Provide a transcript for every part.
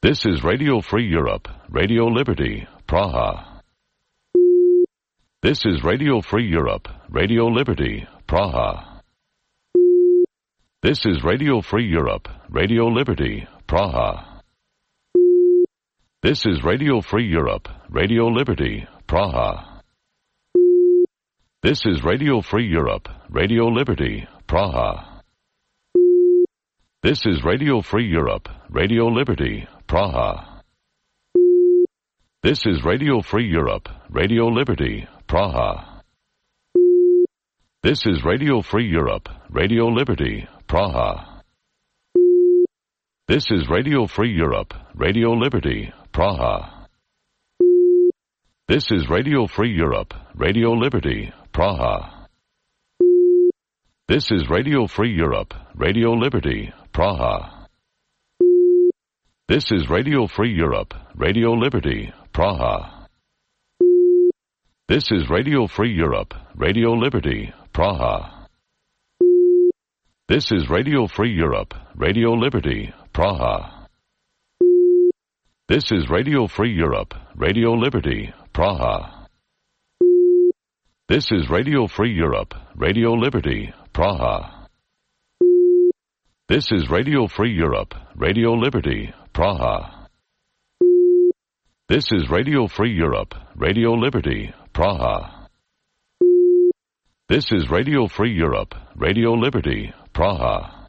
This is Radio Free Europe, Radio Liberty, Praha. This is Radio Free Europe, Radio Liberty, Praha. This is Radio Free Europe, Radio Liberty, Praha. This is Radio Free Europe, Radio Liberty, Praha. This is Radio Free Europe, Radio Liberty, Praha. This is Radio Free Europe, Radio Liberty, Praha. This is Radio Free Europe, Radio Liberty, Praha. This is Radio Free Europe, Radio Liberty, Praha. This is Radio Free Europe, Radio Liberty, Praha. This is Radio Free Europe, Radio Liberty, Praha. This is Radio Free Europe, Radio Liberty, Praha. This is Radio Free Europe, Radio Liberty, Praha. This is Radio Free Europe, Radio Liberty, Praha. This is Radio Free Europe, Radio Liberty, Praha. This is Radio Free Europe, Radio Liberty, Praha. This is Radio Free Europe, Radio Liberty, Praha. This is Radio Free Europe, Radio Liberty, Praha. This is Radio Free Europe, Radio Liberty, Praha. This is Radio Free Europe, Radio Liberty, Praha.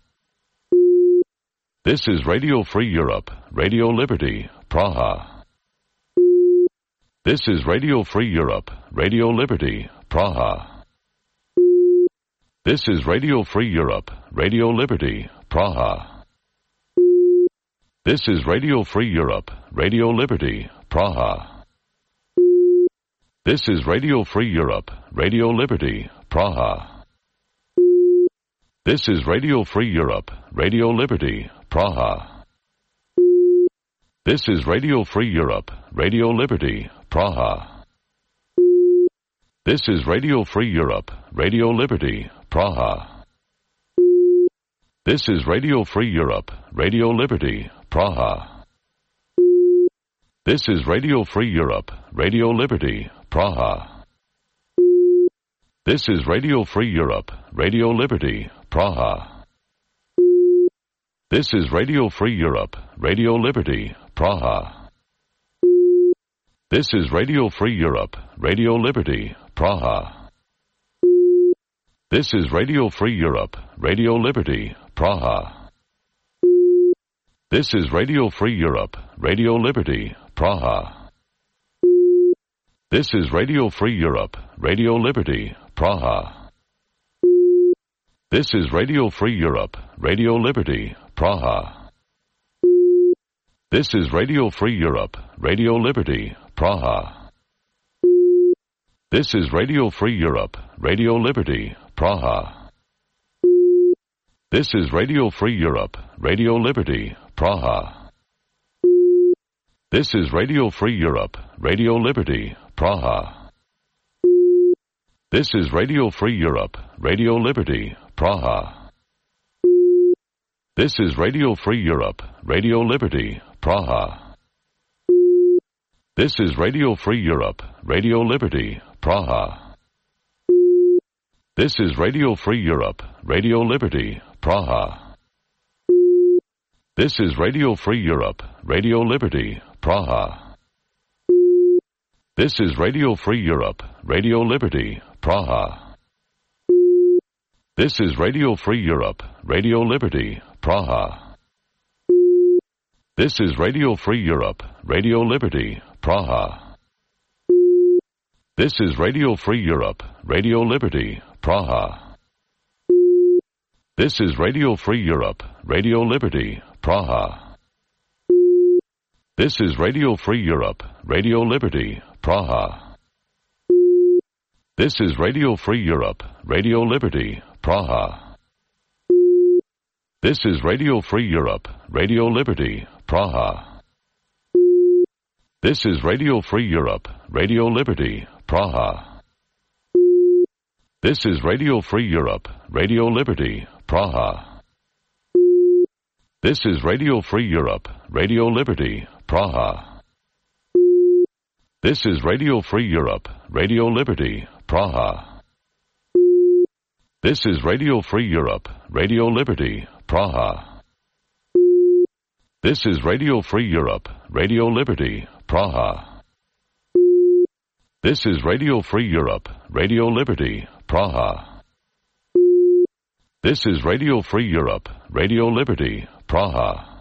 This is Radio Free Europe, Radio Liberty, Praha. This is Radio Free Europe, Radio Liberty, Praha. This is Radio Free Europe, Radio Liberty, Praha. This is Radio Free Europe, Radio Liberty, Praha. This is Radio Free Europe, Radio Liberty, Praha. This is Radio Free Europe, Radio Liberty, Praha. This is Radio Free Europe, Radio Liberty, Praha. This is Radio Free Europe, Radio Liberty, Praha. This is Radio Free Europe, Radio Liberty, Praha. This is Radio Free Europe, Radio Liberty, Praha. This is Radio Free Europe, Radio Liberty, Praha. This is Radio Free Europe, Radio Liberty, Praha. This is Radio Free Europe, Radio Liberty, Praha. This is Radio Free Europe, Radio Liberty, Praha. This is Radio Free Europe, Radio Liberty, Praha. This is Radio Free Europe, Radio Liberty, Praha. This is Radio Free Europe, Radio Liberty, Praha. This is Radio Free Europe, Radio Liberty, Praha. This is Radio Free Europe, Radio Liberty, Praha. This is Radio Free Europe, Radio Liberty, Praha. This is Radio Free Europe, Radio Liberty, Praha. This is Radio Free Europe, Radio Liberty, Praha. This is Radio Free Europe, Radio Liberty, Praha. This is Radio Free Europe, Radio Liberty, Praha. This is Radio Free Europe, Radio Liberty, Praha. This is Radio Free Europe, Radio Liberty, Praha. This is Radio Free Europe, Radio Liberty, Praha. This is Radio Free Europe, Radio Liberty, Praha. This is Radio Free Europe, Radio Liberty, Praha. This is Radio Free Europe, Radio Liberty, Praha. This is Radio Free Europe, Radio Liberty, Praha. This is Radio Free Europe, Radio Liberty, Praha. This is Radio Free Europe, Radio Liberty, Praha. This is Radio Free Europe, Radio Liberty, Praha. This is Radio Free Europe, Radio Liberty, Praha. This is Radio Free Europe, Radio Liberty, Praha. This is Radio Free Europe, Radio Liberty, Praha. This is Radio Free Europe, Radio Liberty, Praha. This is Radio Free Europe, Radio Liberty, Praha. This is Radio Free Europe, Radio Liberty, Praha. This is Radio Free Europe, Radio Liberty, Praha. This is Radio Free Europe, Radio Liberty, Praha.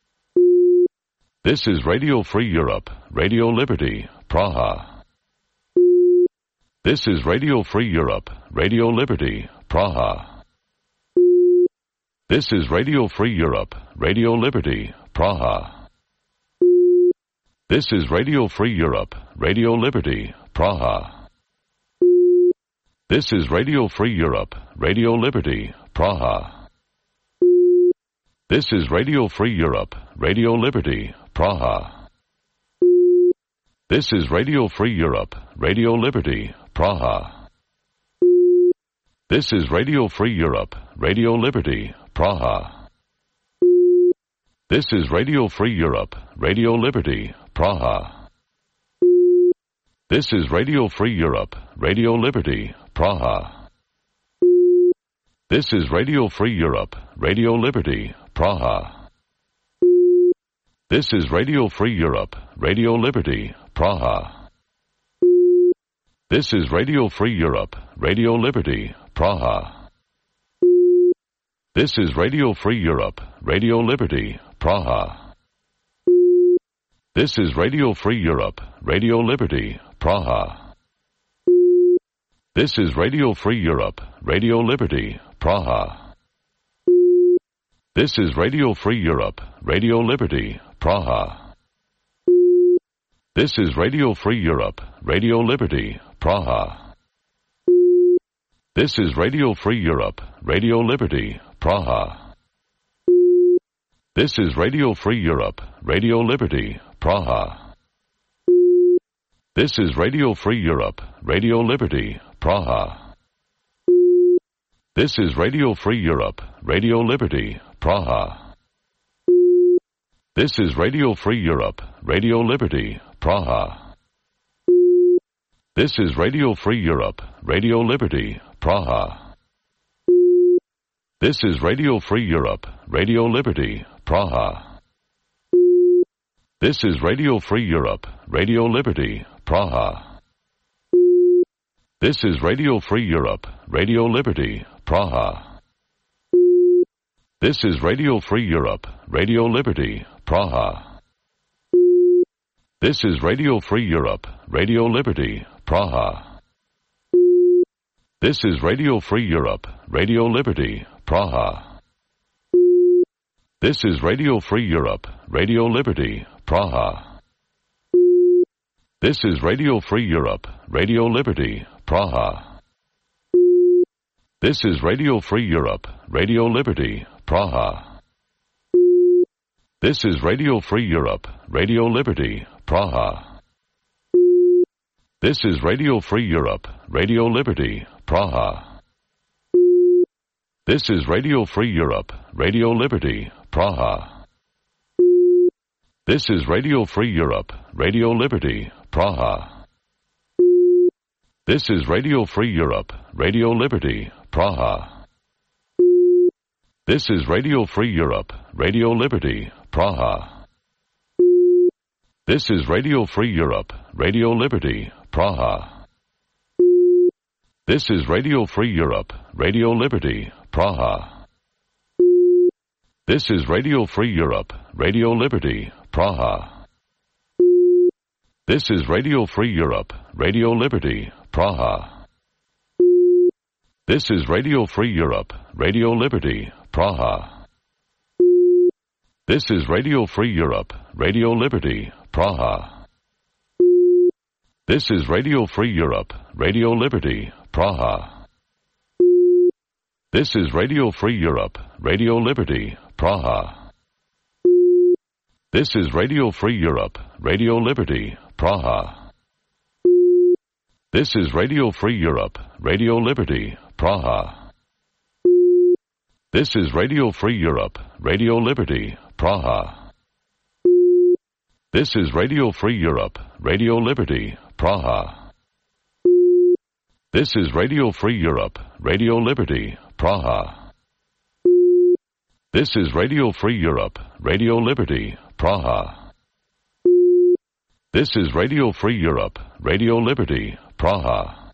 This is Radio Free Europe, Radio Liberty, Praha. This is Radio Free Europe, Radio Liberty, Praha. This is Radio Free Europe, Radio Liberty, Praha. This is Radio Free Europe, Radio Liberty, Praha. This is Radio Free Europe, Radio Liberty, Praha. This is Radio Free Europe, Radio Liberty, Praha. This is Radio Free Europe, Radio Liberty, Praha. This is Radio Free Europe, Radio Liberty, Praha. This is Radio Free Europe, Radio Liberty, Praha. This is Radio Free Europe, Radio Liberty, Praha. This is Radio Free Europe, Radio Liberty, Praha. This is Radio Free Europe, Radio Liberty, Praha. This is Radio Free Europe, Radio Liberty, Praha. This is Radio Free Europe, Radio Liberty, Praha. This is Radio Free Europe, Radio Liberty, Praha. This is Radio Free Europe, Radio Liberty, Praha. This is Radio Free Europe, Radio Liberty, Praha. This is Radio Free Europe, Radio Liberty, Praha. This is Radio Free Europe, Radio Liberty, Praha. This is Radio Free Europe, Radio Liberty, Praha. This is Radio Free Europe, Radio Liberty, Praha. This is Radio Free Europe, Radio Liberty, Praha. This is Radio Free Europe, Radio Liberty, Praha. This is Radio Free Europe, Radio Liberty, Praha. This is Radio Free Europe, Radio Liberty, Praha. This is Radio Free Europe, Radio Liberty, Praha. This is Radio Free Europe, Radio Liberty, Praha. This is Radio Free Europe, Radio Liberty, Praha. This is Radio Free Europe, Radio Liberty, Praha. This is Radio Free Europe, Radio Liberty, Praha. This is Radio Free Europe, Radio Liberty, Praha. This is Radio Free Europe, Radio Liberty, Praha. This is Radio Free Europe, Radio Liberty, Praha. This is Radio Free Europe, Radio Liberty, Praha. This is Radio Free Europe, Radio Liberty, Praha. This is Radio Free Europe, Radio Liberty, Praha. This is Radio Free Europe, Radio Liberty, Praha. This is Radio Free Europe, Radio Liberty, Praha. This is Radio Free Europe, Radio Liberty, Praha. This is Radio Free Europe, Radio Liberty, Praha. This is Radio Free Europe, Radio Liberty, Praha. This is Radio Free Europe, Radio Liberty, Praha. This is Radio Free Europe, Radio Liberty, Praha. This is Radio Free Europe, Radio Liberty, Praha. This is Radio Free Europe, Radio Liberty, Praha. This is Radio Free Europe, Radio Liberty, Praha. This is Radio Free Europe, Radio Liberty, Praha. This is Radio Free Europe, Radio Liberty, Praha. This is Radio Free Europe, Radio Liberty, Praha. This is Radio Free Europe, Radio Liberty, Praha. This is Radio Free Europe, Radio Liberty, Praha. This is Radio Free Europe, Radio Liberty, Praha. This is Radio Free Europe, Radio Liberty, Praha. This is Radio Free Europe, Radio Liberty, Praha.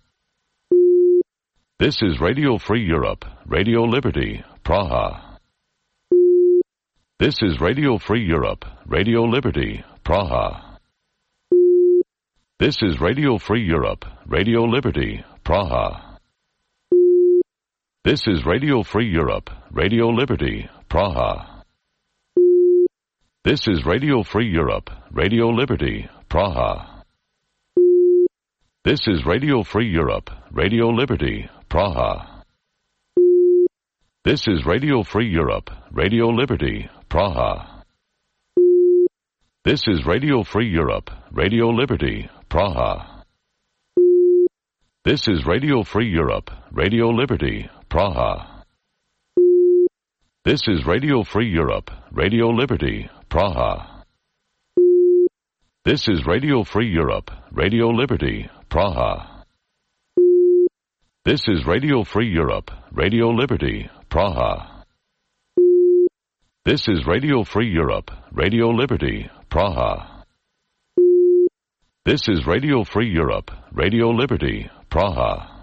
This is Radio Free Europe, Radio Liberty, Praha. This is Radio Free Europe, Radio Liberty, Praha. This is Radio Free Europe, Radio Liberty, Praha. This is Radio Free Europe, Radio Liberty, Praha. This is Radio Free Europe, Radio Liberty, Praha. This is Radio Free Europe, Radio Liberty, Praha. This is Radio Free Europe, Radio Liberty, Praha. This is Radio Free Europe, Radio Liberty, Praha. This is Radio Free Europe, Radio Liberty, Praha. This is Radio Free Europe, Radio Liberty, Praha. This is Radio Free Europe, Radio Liberty, Praha. This is Radio Free Europe, Radio Liberty, Praha. This is Radio Free Europe, Radio Liberty, Praha. This is Radio Free Europe, Radio Liberty, Praha.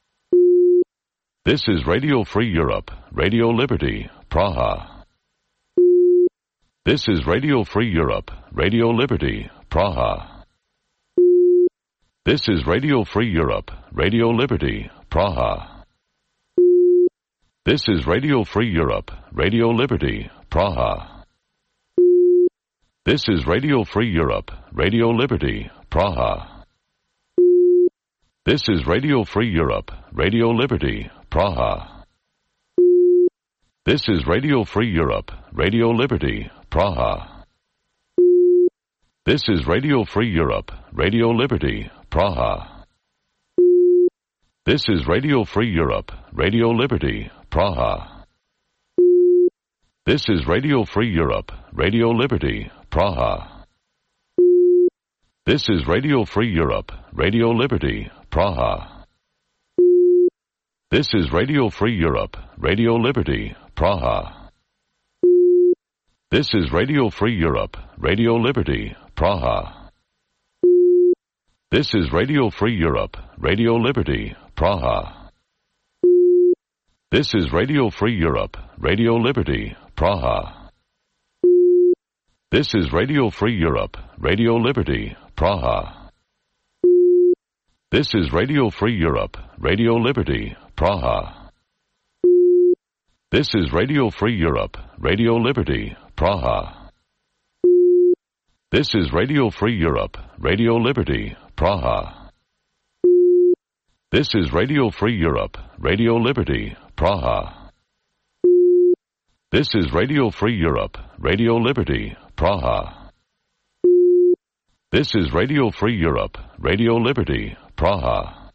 This is Radio Free Europe, Radio Liberty, Praha. This is Radio Free Europe, Radio Liberty, Praha. This is Radio Free Europe, Radio Liberty, Praha. This is Radio Free Europe, Radio Liberty, Praha. This is Radio Free Europe, Radio Liberty, Praha. This is Radio Free Europe, Radio Liberty, Praha. This is Radio Free Europe, Radio Liberty, Praha. This is Radio Free Europe, Radio Liberty, Praha. This is Radio Free Europe, Radio Liberty, Praha. This is Radio Free Europe, Radio Liberty, Praha. This is Radio Free Europe, Radio Liberty, Praha. This is Radio Free Europe, Radio Liberty, Praha. This is Radio Free Europe, Radio Liberty, Praha. This is Radio Free Europe, Radio Liberty, Praha. This is Radio Free Europe, Radio Liberty, Praha. This is Radio Free Europe, Radio Liberty, Praha. This is Radio Free Europe, Radio Liberty, Praha. This is Radio Free Europe, Radio Liberty, Praha. This is Radio Free Europe, Radio Liberty, Praha. This is Radio Free Europe, Radio Liberty, Praha. This is Radio Free Europe, Radio Liberty, Praha. This is Radio Free Europe, Radio Liberty, Praha.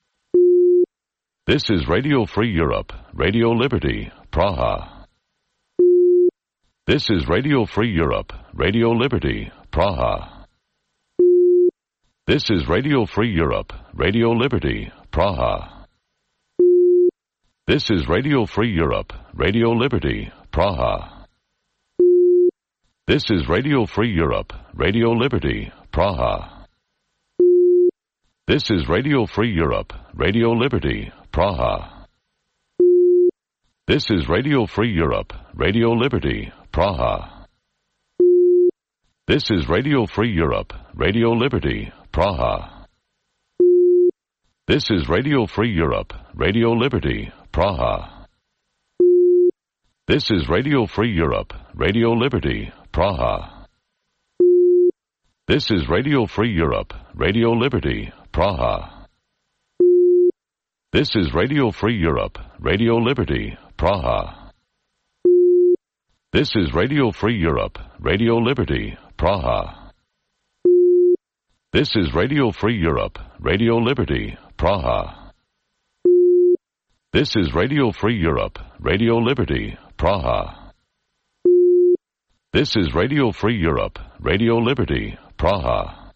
This is Radio Free Europe, Radio Liberty, Praha. This is Radio Free Europe, Radio Liberty, Praha. This is Radio Free Europe, Radio Liberty, Praha. This is Radio Free Europe, Radio Liberty, Praha. This is Radio Free Europe, Radio Liberty, Praha. This is Radio Free Europe, Radio Liberty, Praha. This is Radio Free Europe, Radio Liberty, Praha. This is Radio Free Europe, Radio Liberty, Praha. This is Radio Free Europe, Radio Liberty, Praha. This is Radio Free Europe, Radio Liberty, Praha. This is Radio Free Europe, Radio Liberty, Praha. This is Radio Free Europe, Radio Liberty, Praha. This is Radio Free Europe, Radio Liberty, Praha. This is Radio Free Europe, Radio Liberty, Praha. This is Radio Free Europe, Radio Liberty, Praha. This is Radio Free Europe, Radio Liberty, Praha.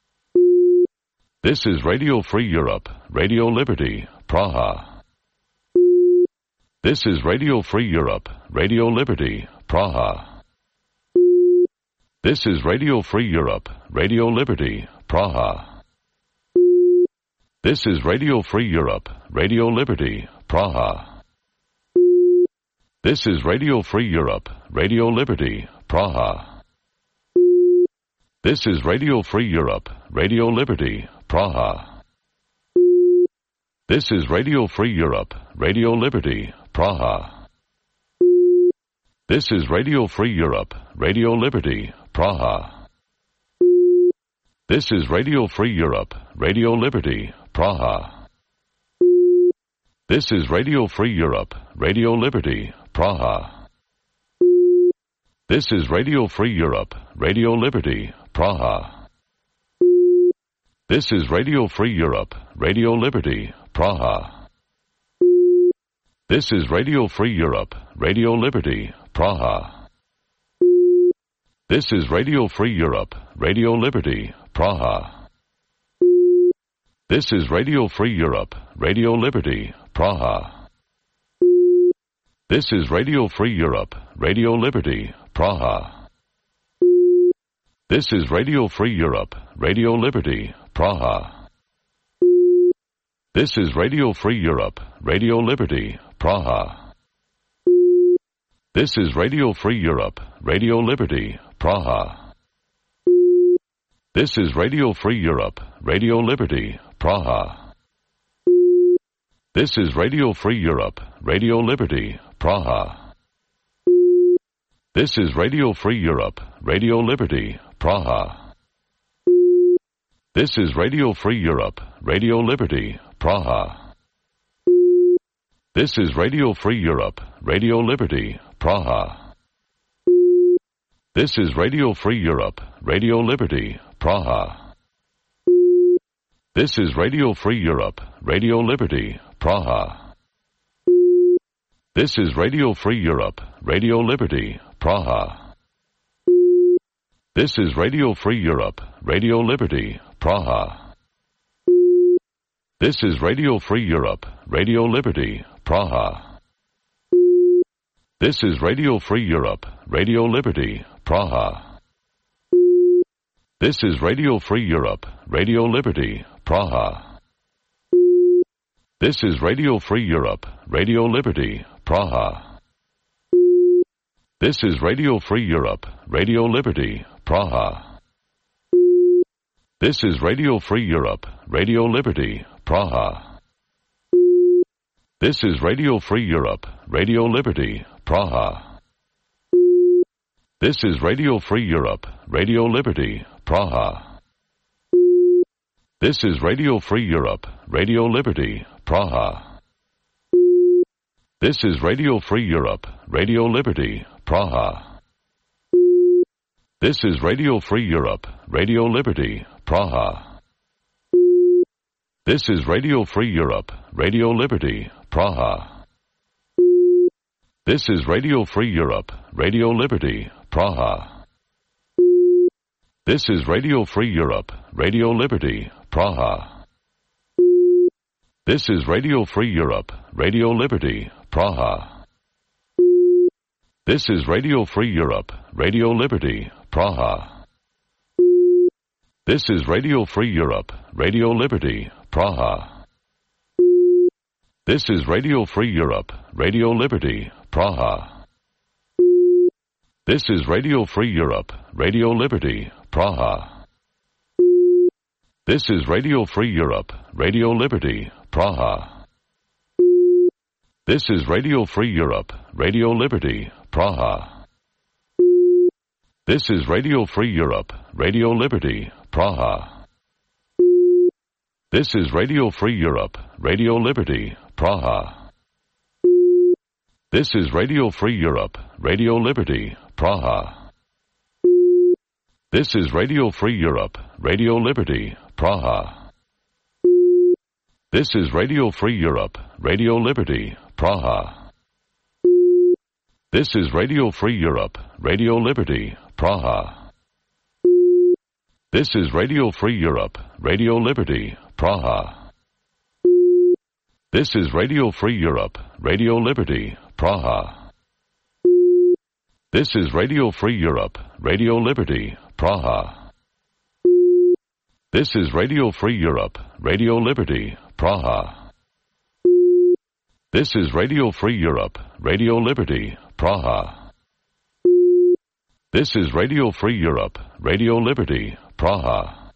This is Radio Free Europe, Radio Liberty, Praha. This is Radio Free Europe, Radio Liberty, Praha. This is Radio Free Europe, Radio Liberty, Praha. This is Radio Free Europe, Radio Liberty, Praha. This is Radio Free Europe, Radio Liberty, Praha. This is Radio Free Europe, Radio Liberty, Praha. This is Radio Free Europe, Radio Liberty, Praha. This is Radio Free Europe, Radio Liberty, Praha. This is Radio Free Europe, Radio Liberty, Praha. This is Radio Free Europe, Radio Liberty, Praha. This is Radio Free Europe, Radio Liberty, Praha. This is Radio Free Europe, Radio Liberty, Praha. This is Radio Free Europe, Radio Liberty, Praha. This is Radio Free Europe, Radio Liberty, Praha. This is Radio Free Europe, Radio Liberty, Praha. This is Radio Free Europe, Radio Liberty, Praha. This is Radio Free Europe, Radio Liberty, Praha. This is Radio Free Europe, Radio Liberty, Praha. This is Radio Free Europe, Radio Liberty, Praha. This is Radio Free Europe, Radio Liberty, Praha. This is Radio Free Europe, Radio Liberty, Praha. This is Radio Free Europe, Radio Liberty, Praha. This is Radio Free Europe, Radio Liberty, Praha. This is Radio Free Europe, Radio Liberty, Praha. This is Radio Free Europe, Radio Liberty, Praha. This is Radio Free Europe, Radio Liberty, Praha. This is Radio Free Europe, Radio Liberty, Praha. This is Radio Free Europe, Radio Liberty, Praha. This is Radio Free Europe, Radio Liberty, Praha. This is Radio Free Europe, Radio Liberty, Praha. This is Radio Free Europe, Radio Liberty, Praha. This is Radio Free Europe, Radio Liberty, Praha. This is Radio Free Europe, Radio Liberty, Praha. This is Radio Free Europe, Radio Liberty, Praha. This is Radio Free Europe, Radio Liberty, Praha. This is Radio Free Europe, Radio Liberty, Praha. This is Radio Free Europe, Radio Liberty, Praha. This is Radio Free Europe, Radio Liberty, Praha. This is Radio Free Europe, Radio Liberty, Praha. This is Radio Free Europe, Radio Liberty, Praha. This is Radio Free Europe, Radio Liberty, Praha. This is Radio Free Europe, Radio Liberty, Praha. This is Radio Free Europe, Radio Liberty, Praha. This is Radio Free Europe, Radio Liberty, Praha. This is Radio Free Europe, Radio Liberty, Praha. This is Radio Free Europe, Radio Liberty, Praha. This is Radio Free Europe, Radio Liberty, Praha. This is Radio Free Europe, Radio Liberty, Praha. This is Radio Free Europe, Radio Liberty, Praha. This is Radio Free Europe, Radio Liberty, Praha. This is Radio Free Europe, Radio Liberty, Praha. This is Radio Free Europe, Radio Liberty, Praha. This is Radio Free Europe, Radio Liberty, Praha. This is Radio Free Europe, Radio Liberty, Praha. This is Radio Free Europe, Radio Liberty, Praha. This is Radio Free Europe, Radio Liberty, Praha. This is Radio Free Europe, Radio Liberty, Praha. This is Radio Free Europe, Radio Liberty, Praha. This is Radio Free Europe, Radio Liberty, Praha. This is Radio Free Europe, Radio Liberty, Praha. This is Radio Free Europe, Radio Liberty, Praha.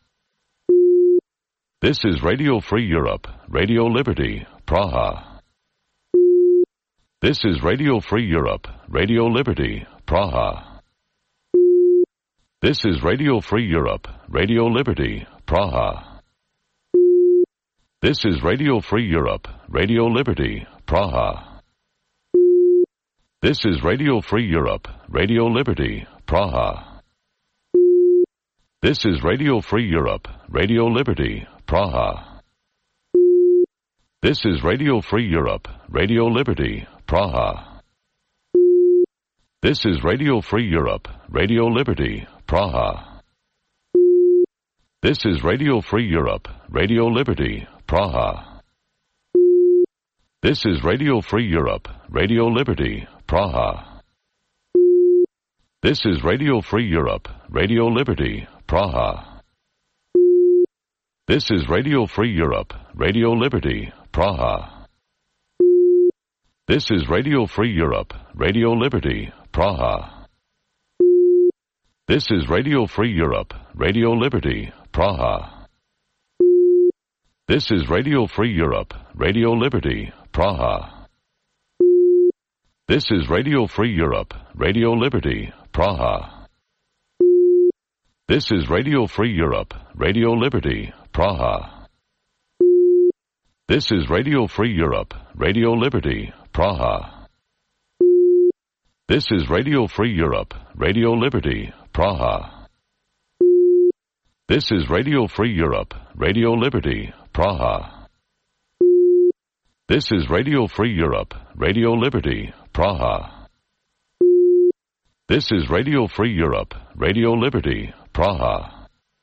This is Radio Free Europe, Radio Liberty, Praha. This is Radio Free Europe, Radio Liberty, Praha. This is Radio Free Europe, Radio Liberty, Praha. This is Radio Free Europe, Radio Liberty, Praha. This is Radio Free Europe, Radio Liberty, Praha. This is Radio Free Europe, Radio Liberty, Praha. This is Radio Free Europe, Radio Liberty, Praha. This is Radio Free Europe, Radio Liberty, Praha. This is Radio Free Europe, Radio Liberty, Praha. This is Radio Free Europe, Radio Liberty, Praha. This is Radio Free Europe, Radio Liberty, Praha. This is Radio Free Europe, Radio Liberty, Praha. This is Radio Free Europe, Radio Liberty, Praha. This is Radio Free Europe, Radio Liberty, Praha. This is Radio Free Europe, Radio Liberty, Praha. This is Radio Free Europe, Radio Liberty, Praha. This is Radio Free Europe, Radio Liberty, Praha. This is Radio Free Europe, Radio Liberty, Praha. This is Radio Free Europe, Radio Liberty, Praha. This is Radio Free Europe, Radio Liberty, Praha. This is Radio Free Europe, Radio Liberty, Praha. This is Radio Free Europe, Radio Liberty, Praha.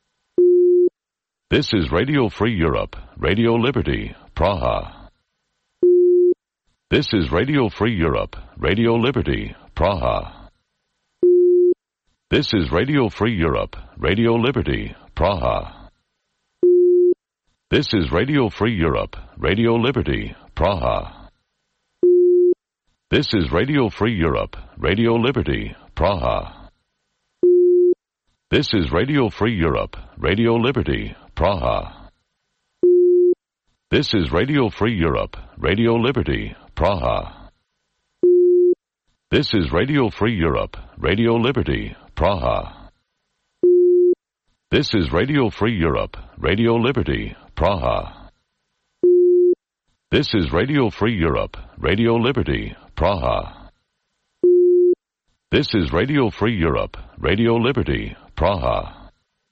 This is Radio Free Europe, Radio Liberty, Praha. This is Radio Free Europe, Radio Liberty, Praha. This is Radio Free Europe, Radio Liberty, Praha. This is Radio Free Europe, Radio Liberty, Praha. This is Radio Free Europe, Radio Liberty, Praha. This is Radio Free Europe, Radio Liberty, Praha. This is Radio Free Europe, Radio Liberty, Praha. This is Radio Free Europe, Radio Liberty, Praha. This is Radio Free Europe, Radio Liberty, Praha. This is Radio Free Europe, Radio Liberty, Praha. This is Radio Free Europe, Radio Liberty, Praha.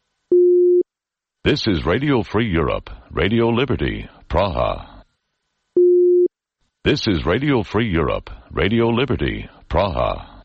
This is Radio Free Europe, Radio Liberty, Praha. This is Radio Free Europe, Radio Liberty, Praha.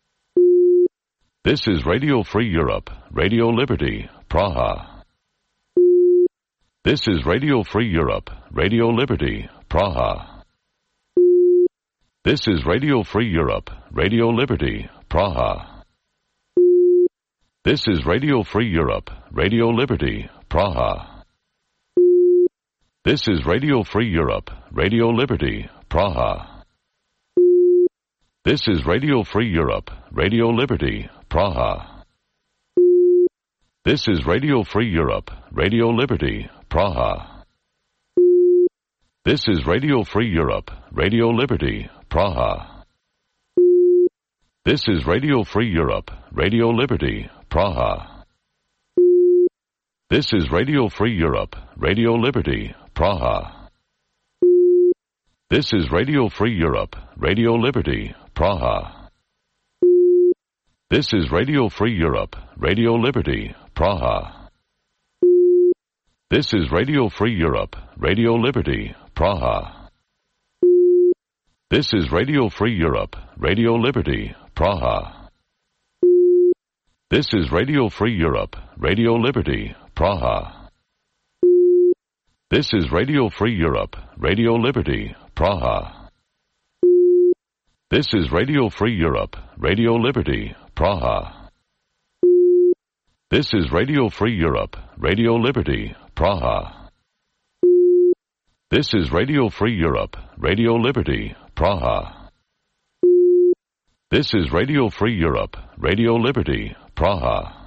This is Radio Free Europe, Radio Liberty, Praha. This is Radio Free Europe, Radio Liberty, Praha. This is Radio Free Europe, Radio Liberty, Praha. This is Radio Free Europe, Radio Liberty, Praha. This is Radio Free Europe, Radio Liberty, Praha. This is Radio Free Europe, Radio Liberty, Praha. This is Radio Free Europe, Radio Liberty, Praha. This is Radio Free Europe, Radio Liberty, Praha. This is Radio Free Europe, Radio Liberty, Praha. This is Radio Free Europe, Radio Liberty, Praha. This is Radio Free Europe, Radio Liberty, Praha. This is Radio Free Europe, Radio Liberty, Praha. This is Radio Free Europe, Radio Liberty, Praha. This is Radio Free Europe, Radio Liberty, Praha. This is Radio Free Europe, Radio Liberty, Praha. This is Radio Free Europe, Radio Liberty, Praha. This is Radio Free Europe, Radio Liberty, Praha. This is Radio Free Europe, Radio Liberty, Praha. This is Radio Free Europe, Radio Liberty, Praha. This is Radio Free Europe, Radio Liberty, Praha.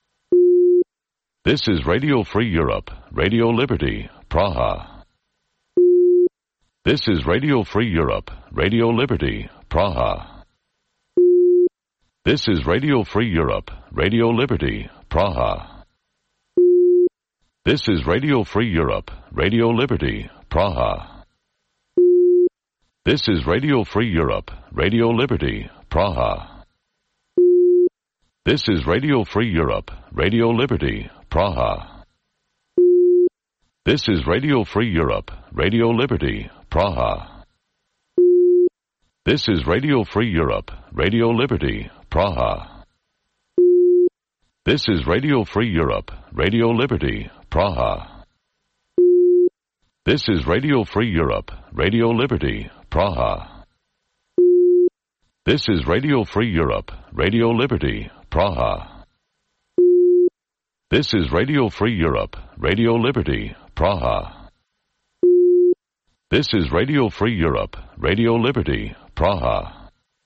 This is Radio Free Europe, Radio Liberty, Praha. This is Radio Free Europe, Radio Liberty, Praha. This is Radio Free Europe, Radio Liberty, Praha. This is Radio Free Europe, Radio Liberty, Praha. This is Radio Free Europe, Radio Liberty, Praha. This is Radio Free Europe, Radio Liberty, Praha. This is Radio Free Europe, Radio Liberty, Praha. This is Radio Free Europe, Radio Liberty, Praha. This is Radio Free Europe, Radio Liberty, Praha. This is Radio Free Europe, Radio Liberty, Praha. This is Radio Free Europe, Radio Liberty, Praha. This is Radio Free Europe, Radio Liberty, Praha. This is Radio Free Europe, Radio Liberty, Praha.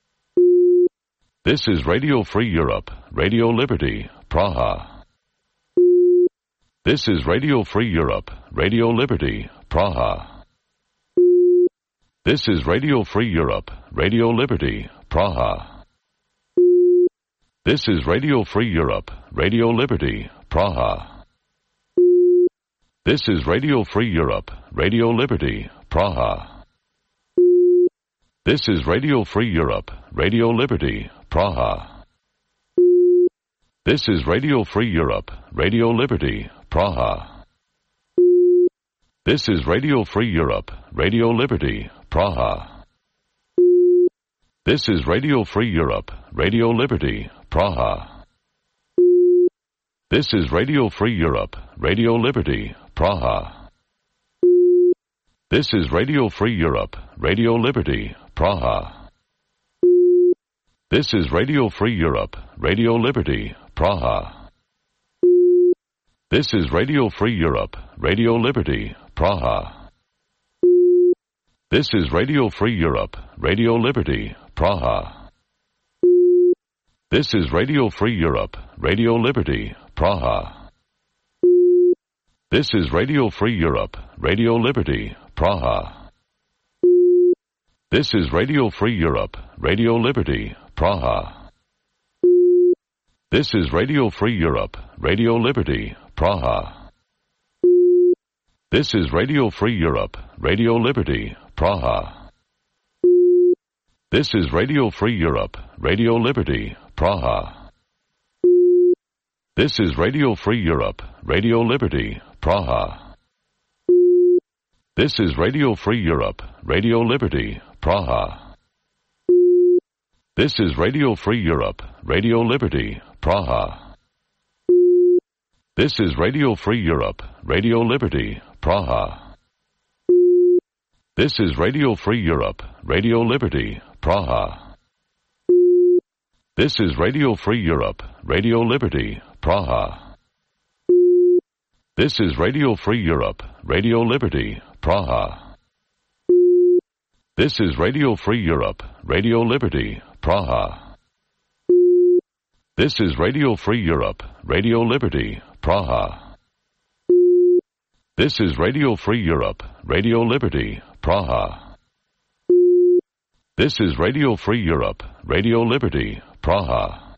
This is Radio Free Europe, Radio Liberty, Praha. This is Radio Free Europe, Radio Liberty, Praha. This is Radio Free Europe, Radio Liberty, Praha. This is Radio Free Europe, Radio Liberty, Praha. This is Radio Free Europe, Radio Liberty, Praha. This is Radio Free Europe, Radio Liberty, Praha. This is Radio Free Europe, Radio Liberty, Praha. This is Radio Free Europe, Radio Liberty, Praha. This is Radio Free Europe, Radio Liberty, Praha. This is Radio Free Europe, Radio Liberty, Praha. This is Radio Free Europe, Radio Liberty, Praha. This is Radio Free Europe, Radio Liberty, Praha. This is Radio Free Europe, Radio Liberty, Praha. This is Radio Free Europe, Radio Liberty, Praha. This is Radio Free Europe, Radio Liberty, Praha. This is Radio Free Europe, Radio Liberty, Praha. This is Radio Free Europe, Radio Liberty, Praha. This is Radio Free Europe, Radio Liberty, Praha. This is Radio Free Europe, Radio Liberty, Praha. This is Radio Free Europe, Radio Liberty, Praha. This is Radio Free Europe, Radio Liberty, Praha. This is Radio Free Europe, Radio Liberty, Praha. This is Radio Free Europe, Radio Liberty, Praha. This is Radio Free Europe, Radio Liberty, Praha. This is Radio Free Europe, Radio Liberty, Praha. This is Radio Free Europe, Radio Liberty, Praha. This is Radio Free Europe, Radio Liberty, Praha. This is Radio Free Europe, Radio Liberty, Praha. This is Radio Free Europe, Radio Liberty, Praha. This is Radio Free Europe, Radio Liberty, Praha. This is Radio Free Europe, Radio Liberty, Praha.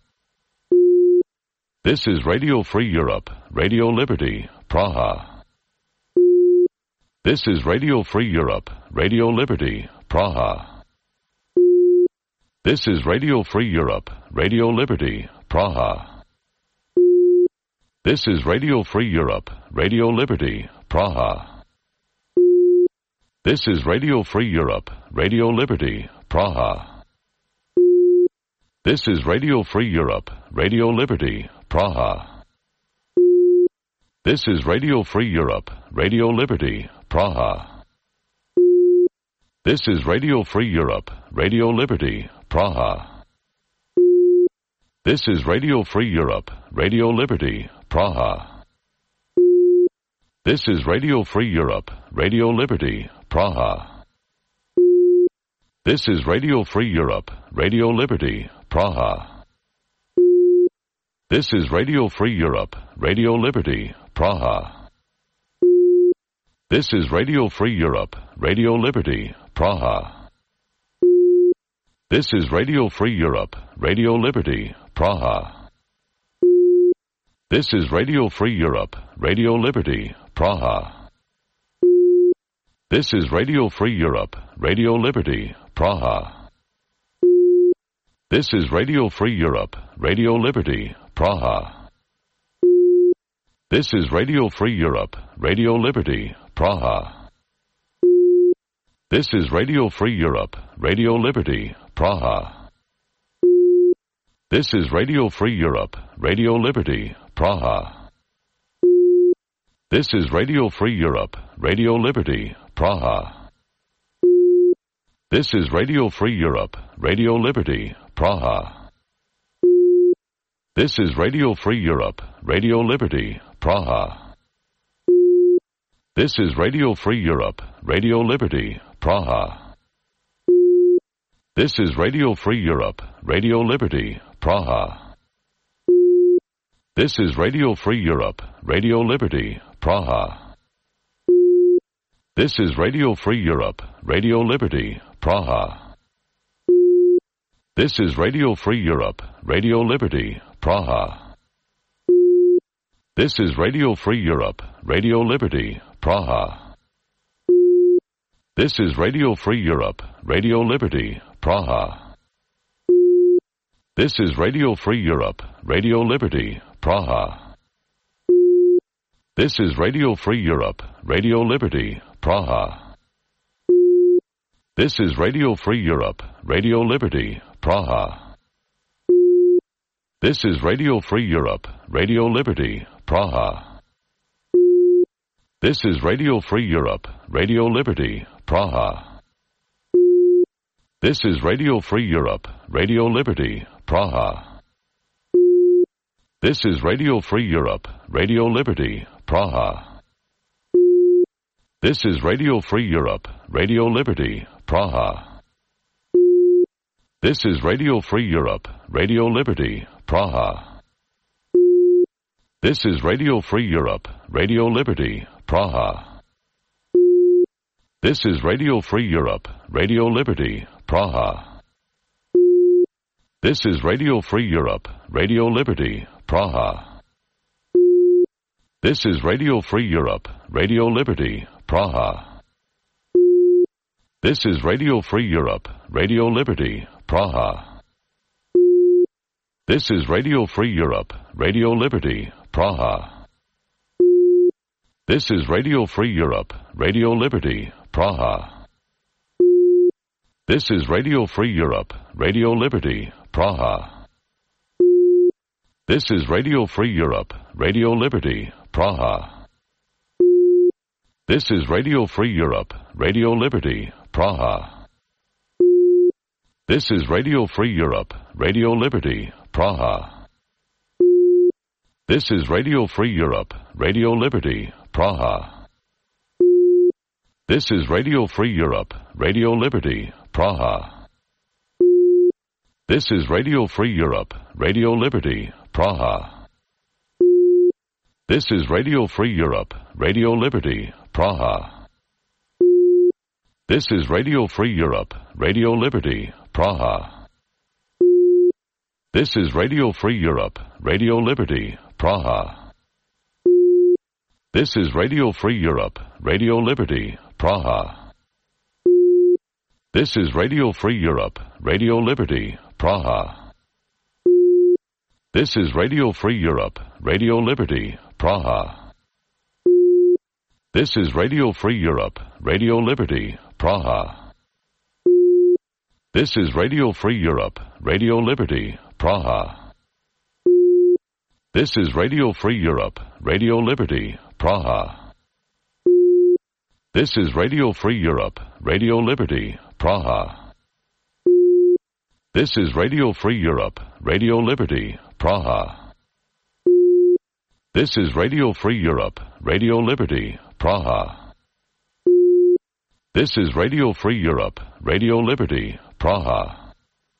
This is Radio Free Europe, Radio Liberty, Praha. This is Radio Free Europe, Radio Liberty, Praha. This is Radio Free Europe, Radio Liberty, Praha. This is Radio Free Europe, Radio Liberty, Praha. This is Radio Free Europe, Radio Liberty, Praha. This is Radio Free Europe, Radio Liberty, Praha. This is Radio Free Europe, Radio Liberty, Praha. This is Radio Free Europe, Radio Liberty, Praha. This is Radio Free Europe, Radio Liberty, Praha. This is Radio Free Europe, Radio Liberty, Praha. This is Radio Free Europe, Radio Liberty, Praha. This is Radio Free Europe, Radio Liberty, Praha. This is Radio Free Europe, Radio Liberty, Praha. This is Radio Free Europe, Radio Liberty, Praha. This is Radio Free Europe, Radio Liberty, Praha. This is Radio Free Europe, Radio Liberty, Praha. This is Radio Free Europe, Radio Liberty, Praha. This is Radio Free Europe, Radio Liberty, Praha. This is Radio Free Europe, Radio Liberty, Praha. This is Radio Free Europe, Radio Liberty, Praha. This is Radio Free Europe, Radio Liberty, Praha. This is Radio Free Europe, Radio Liberty, Praha. This is Radio Free Europe, Radio Liberty, Praha. This is Radio Free Europe, Radio Liberty, Praha. This is Radio Free Europe, Radio Liberty, Praha. This is Radio Free Europe, Radio Liberty, Praha. This is Radio Free Europe, Radio Liberty, Praha. This is Radio Free Europe, Radio Liberty, Praha. This is Radio Free Europe, Radio Liberty, Praha. This is Radio Free Europe, Radio Liberty, Praha. This is Radio Free Europe, Radio Liberty, Praha. This is Radio Free Europe, Radio Liberty, Praha. This is Radio Free Europe, Radio Liberty, Praha. This is Radio Free Europe, Radio Liberty, Praha. This is Radio Free Europe, Radio Liberty, Praha. This is Radio Free Europe, Radio Liberty, Praha. This is Radio Free Europe, Radio Liberty, Praha. This is Radio Free Europe, Radio Liberty, Praha. This is Radio Free Europe, Radio Liberty, Praha. This is Radio Free Europe, Radio Liberty, Praha. This is Radio Free Europe, Radio Liberty, Praha. This is Radio Free Europe, Radio Liberty, Praha. This is Radio Free Europe, Radio Liberty, Praha. This is Radio Free Europe, Radio Liberty, Praha. This is Radio Free Europe, Radio Liberty, Praha. This is Radio Free Europe, Radio Liberty, Praha. This is Radio Free Europe, Radio Liberty, Praha. This is Radio Free Europe, Radio Liberty, Praha. This is Radio Free Europe, Radio Liberty, Praha. This is Radio Free Europe, Radio Liberty, Praha. This is Radio Free Europe, Radio Liberty, Praha. This is Radio Free Europe, Radio Liberty, Praha. This is Radio Free Europe, Radio Liberty, Praha. This is Radio Free Europe, Radio Liberty, Praha. This is Radio Free Europe, Radio Liberty, Praha. This is Radio Free Europe, Radio Liberty, Praha. This is Radio Free Europe, Radio Liberty, Praha. This is Radio Free Europe, Radio Liberty, Praha. This is Radio Free Europe, Radio Liberty, Praha. This is Radio Free Europe, Radio Liberty, Praha. This is Radio Free Europe, Radio Liberty, Praha. This is Radio Free Europe, Radio Liberty, Praha. This is Radio Free Europe, Radio Liberty, Praha. This is Radio Free Europe, Radio Liberty, Praha. This is Radio Free Europe, Radio Liberty, Praha. This is Radio Free Europe, Radio Liberty, Praha.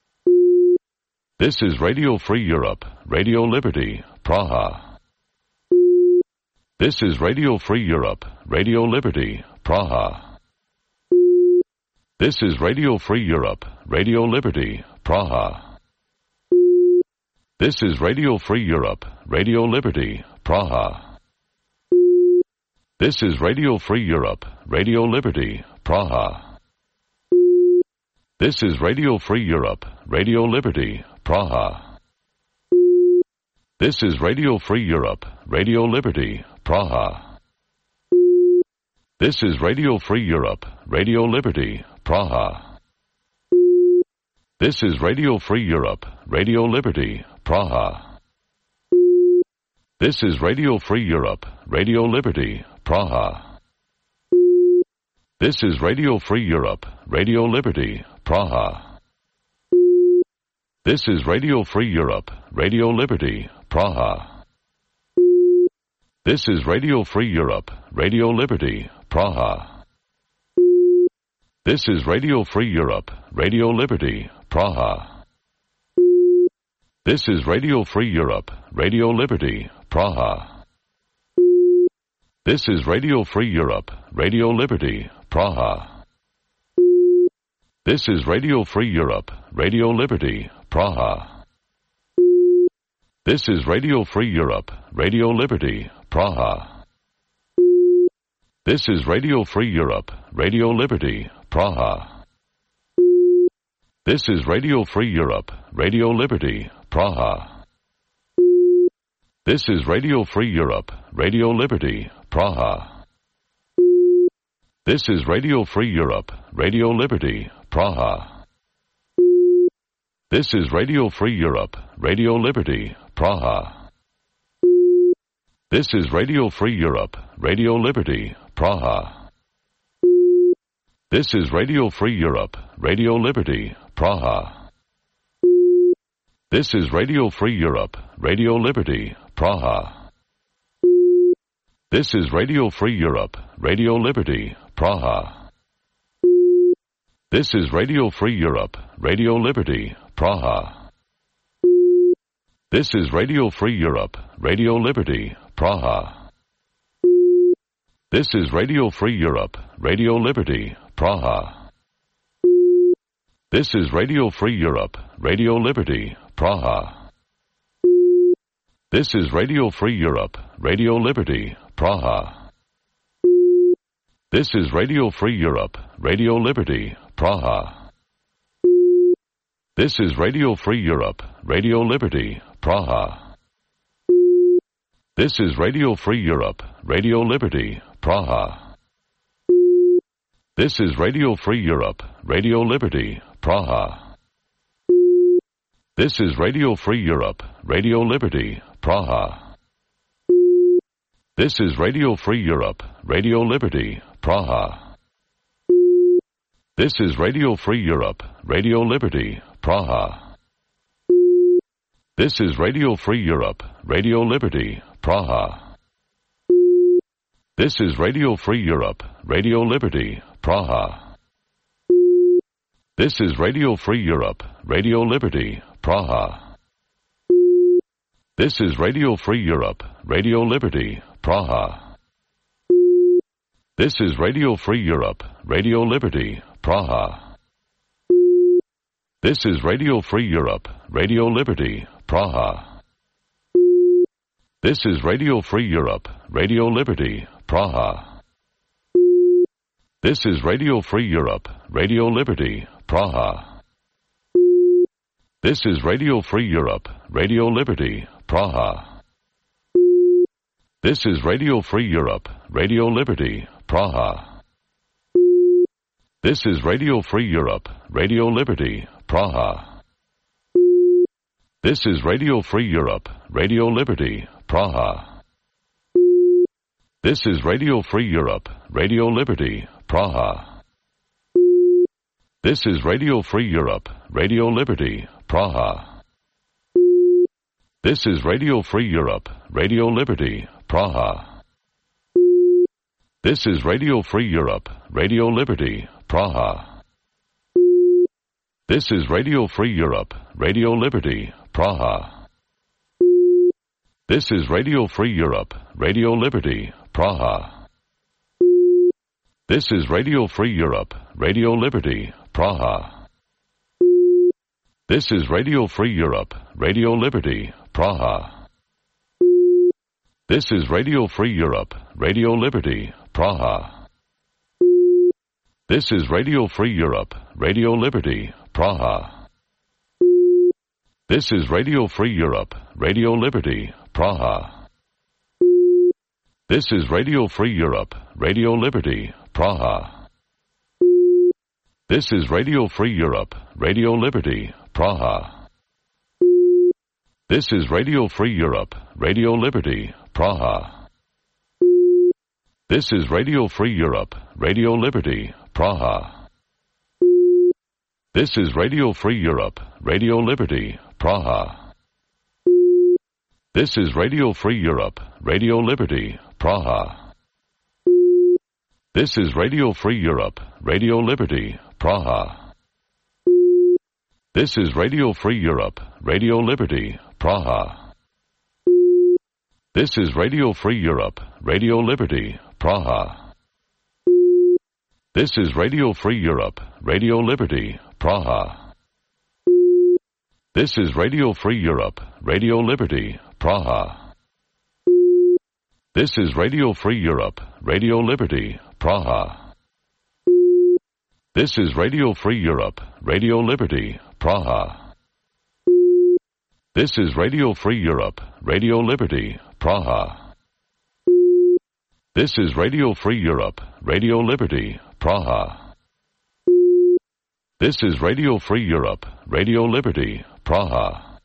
This is Radio Free Europe, Radio Liberty, Praha. This is Radio Free Europe, Radio Liberty, Praha. This is Radio Free Europe, Radio Liberty, Praha. This is Radio Free Europe, Radio Liberty, Praha. This is Radio Free Europe, Radio Liberty, Praha. This is Radio Free Europe, Radio Liberty, Praha. This is Radio Free Europe, Radio Liberty, Praha. This is Radio Free Europe, Radio Liberty, Praha. This is Radio Free Europe, Radio Liberty, Praha. This is Radio Free Europe, Radio Liberty, Praha. This is Radio Free Europe, Radio Liberty, Praha. This is Radio Free Europe, Radio Liberty, Praha. This is Radio Free Europe, Radio Liberty, Praha. This is Radio Free Europe, Radio Liberty, Praha. This is Radio Free Europe, Radio Liberty, Praha. This is Radio Free Europe, Radio Liberty, Praha. This is Radio Free Europe, Radio Liberty, Praha. This is Radio Free Europe, Radio Liberty, Praha. This is Radio Free Europe, Radio Liberty, Praha. This is Radio Free Europe, Radio Liberty, Praha. This is Radio Free Europe, Radio Liberty, Praha. This is Radio Free Europe, Radio Liberty, Praha. This is Radio Free Europe, Radio Liberty, Praha. This is Radio Free Europe, Radio Liberty, Praha. This is Radio Free Europe, Radio Liberty, Praha. This is Radio Free Europe, Radio Liberty, Praha. This is Radio Free Europe, Radio Liberty, Praha. This is Radio Free Europe, Radio Liberty, Praha. This is Radio Free Europe, Radio Liberty, Praha. This is Radio Free Europe, Radio Liberty, Praha. This is Radio Free Europe, Radio Liberty, Praha. This is Radio Free Europe, Radio Liberty, Praha. This is Radio Free Europe, Radio Liberty, Praha. This is Radio Free Europe, Radio Liberty, Praha. This is Radio Free Europe, Radio Liberty, Praha. This is Radio Free Europe, Radio Liberty, Praha. This is Radio Free Europe, Radio Liberty, Praha. This is Radio Free Europe, Radio Liberty, Praha. This is Radio Free Europe, Radio Liberty, Praha. This is Radio Free Europe, Radio Liberty, Praha. This is Radio Free Europe, Radio Liberty, Praha. This is Radio Free Europe, Radio Liberty, Praha. This is Radio Free Europe, Radio Liberty, Praha. This is Radio Free Europe, Radio Liberty, Praha. This is Radio Free Europe, Radio Liberty, Praha. This is Radio Free Europe, Radio Liberty, Praha. This is Radio Free Europe, Radio Liberty, Praha. This is Radio Free Europe, Radio Liberty, Praha. This is Radio Free Europe, Radio Liberty, Praha. This is Radio Free Europe, Radio Liberty, Praha. This is Radio Free Europe, Radio Liberty, Praha. This is Radio Free Europe, Radio Liberty, Praha. This is Radio Free Europe, Radio Liberty, Praha. This is Radio Free Europe, Radio Liberty, Praha. This is Radio Free Europe, Radio Liberty, Praha. This is Radio Free Europe, Radio Liberty, Praha. This is Radio Free Europe, Radio Liberty, Praha. This is Radio Free Europe, Radio Liberty, Praha. This is Radio Free Europe, Radio Liberty, Praha. This is Radio Free Europe, Radio Liberty, Praha. This is Radio Free Europe, Radio Liberty, Praha. This is Radio Free Europe, Radio Liberty, Praha. This is Radio Free Europe, Radio Liberty, Praha. This is Radio Free Europe, Radio Liberty, Praha. This is Radio Free Europe, Radio Liberty, Praha. This is Radio Free Europe, Radio Liberty, Praha. This is Radio Free Europe, Radio Liberty, Praha. This is Radio Free Europe, Radio Liberty, Praha. This is Radio Free Europe, Radio Liberty, Praha. This is Radio Free Europe, Radio Liberty, Praha. This is Radio Free Europe, Radio Liberty, Praha. This is Radio Free Europe, Radio Liberty, Praha. This is Radio Free Europe, Radio Liberty, Praha. This is Radio Free Europe, Radio Liberty, Praha. This is Radio Free Europe, Radio Liberty, Praha. This is Radio Free Europe, Radio Liberty, Praha. This is Radio Free Europe, Radio Liberty, Praha. This is Radio Free Europe, Radio Liberty, Praha.